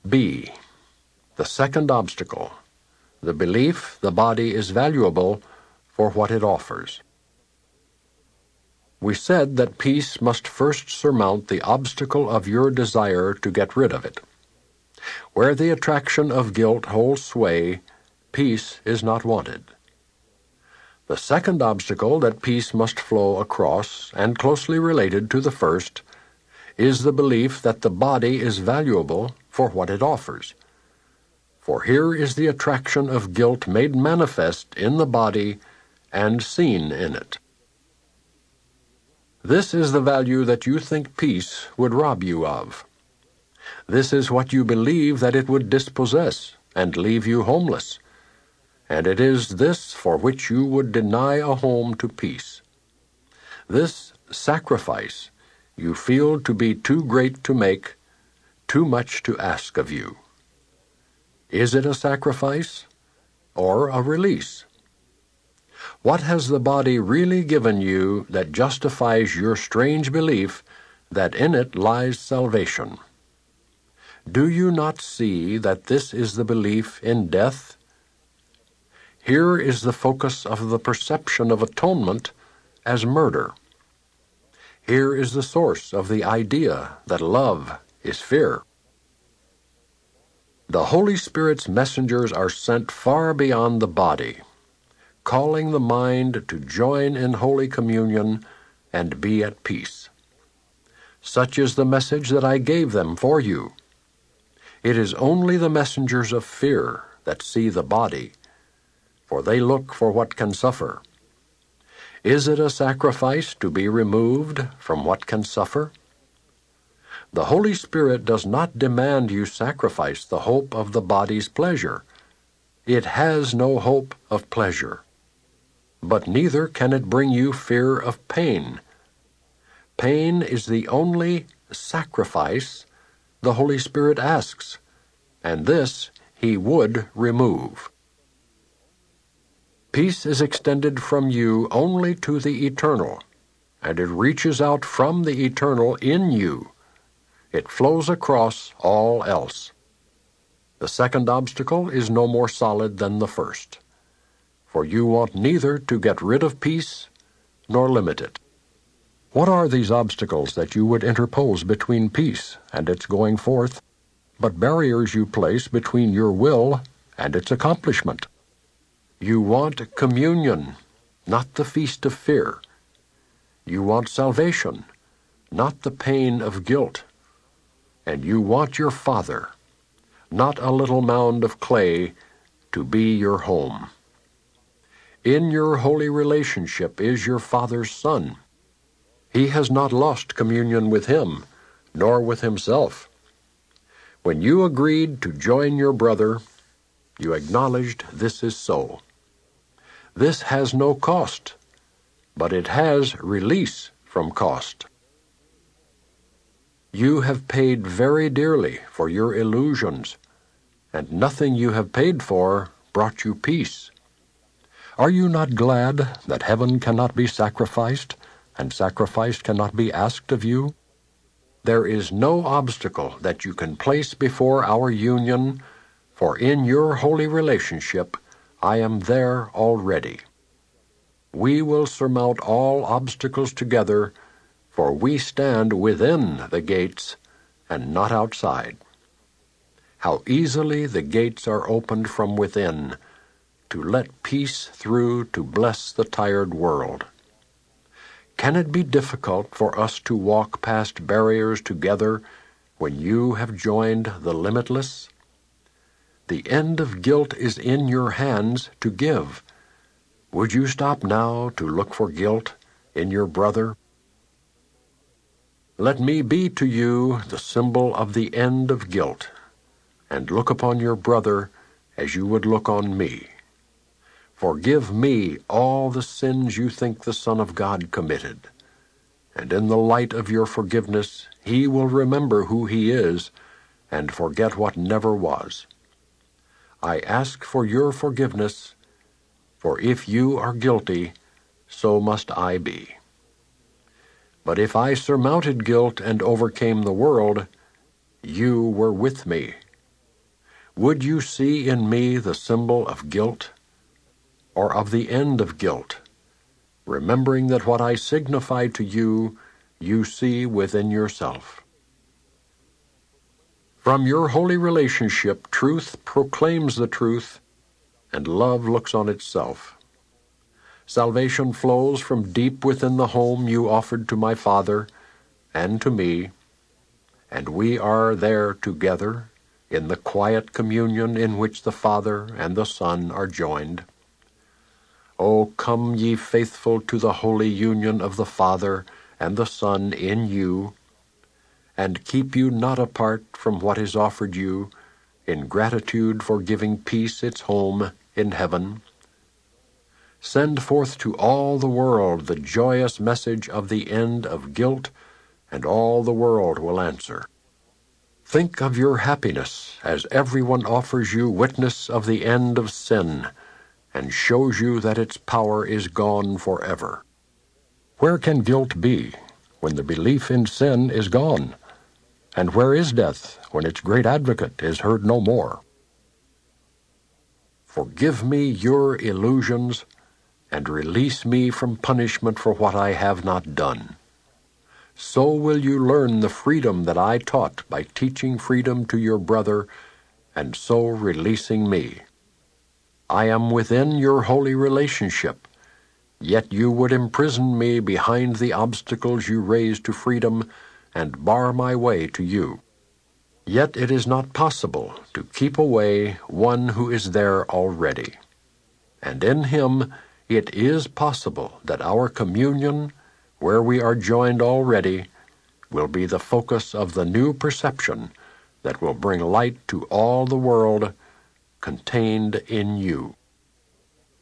B. The second obstacle, the belief the body is valuable for what it offers. We said that peace must first surmount the obstacle of your desire to get rid of it. Where the attraction of guilt holds sway, peace is not wanted. The second obstacle that peace must flow across, and closely related to the first, is the belief that the body is valuable for what it offers. For here is the attraction of guilt made manifest in the body and seen in it. This is the value that you think peace would rob you of. This is what you believe that it would dispossess and leave you homeless. And it is this for which you would deny a home to peace. This sacrifice you feel to be too great to make, too much to ask of you. Is it a sacrifice or a release? What has the body really given you that justifies your strange belief that in it lies salvation? Do you not see that this is the belief in death? Here is the focus of the perception of atonement as murder. Here is the source of the idea that love is fear. The Holy Spirit's messengers are sent far beyond the body, calling the mind to join in Holy Communion and be at peace. Such is the message that I gave them for you. It is only the messengers of fear that see the body, for they look for what can suffer. Is it a sacrifice to be removed from what can suffer? The Holy Spirit does not demand you sacrifice the hope of the body's pleasure. It has no hope of pleasure. But neither can it bring you fear of pain. Pain is the only sacrifice the Holy Spirit asks, and this He would remove. Peace is extended from you only to the eternal, and it reaches out from the eternal in you. It flows across all else. The second obstacle is no more solid than the first, for you want neither to get rid of peace nor limit it. What are these obstacles that you would interpose between peace and its going forth, but barriers you place between your will and its accomplishment? You want communion, not the feast of fear. You want salvation, not the pain of guilt. And you want your Father, not a little mound of clay, to be your home. In your holy relationship is your Father's Son. He has not lost communion with Him, nor with Himself. When you agreed to join your brother, you acknowledged this is so. This has no cost, but it has release from cost. You have paid very dearly for your illusions, and nothing you have paid for brought you peace. Are you not glad that heaven cannot be sacrificed, and sacrifice cannot be asked of you? There is no obstacle that you can place before our union, for in your holy relationship I am there already. We will surmount all obstacles together, for we stand within the gates and not outside. How easily the gates are opened from within to let peace through to bless the tired world. Can it be difficult for us to walk past barriers together when you have joined the limitless? The end of guilt is in your hands to give. Would you stop now to look for guilt in your brother? Let me be to you the symbol of the end of guilt, and look upon your brother as you would look on me. Forgive me all the sins you think the Son of God committed, and in the light of your forgiveness He will remember who He is and forget what never was. I ask for your forgiveness, for if you are guilty, so must I be. But if I surmounted guilt and overcame the world, you were with me, Would you see in me the symbol of guilt, or of the end of guilt, remembering that what I signify to you, you see within yourself? From your holy relationship, truth proclaims the truth, and love looks on itself. Salvation flows from deep within the home you offered to my Father and to me, and we are there together in the quiet communion in which the Father and the Son are joined. O come ye faithful to the holy union of the Father and the Son in you, and keep you not apart from what is offered you, in gratitude for giving peace its home in heaven. Send forth to all the world the joyous message of the end of guilt, and all the world will answer. Think of your happiness as everyone offers you witness of the end of sin, and shows you that its power is gone forever. Where can guilt be when the belief in sin is gone? And where is death when its great advocate is heard no more? Forgive me your illusions, and release me from punishment for what I have not done. So will you learn the freedom that I taught by teaching freedom to your brother, and so releasing me. I am within your holy relationship, yet you would imprison me behind the obstacles you raise to freedom and bar my way to you. Yet it is not possible to keep away one who is there already. And in him it is possible that our communion, where we are joined already, will be the focus of the new perception that will bring light to all the world contained in you.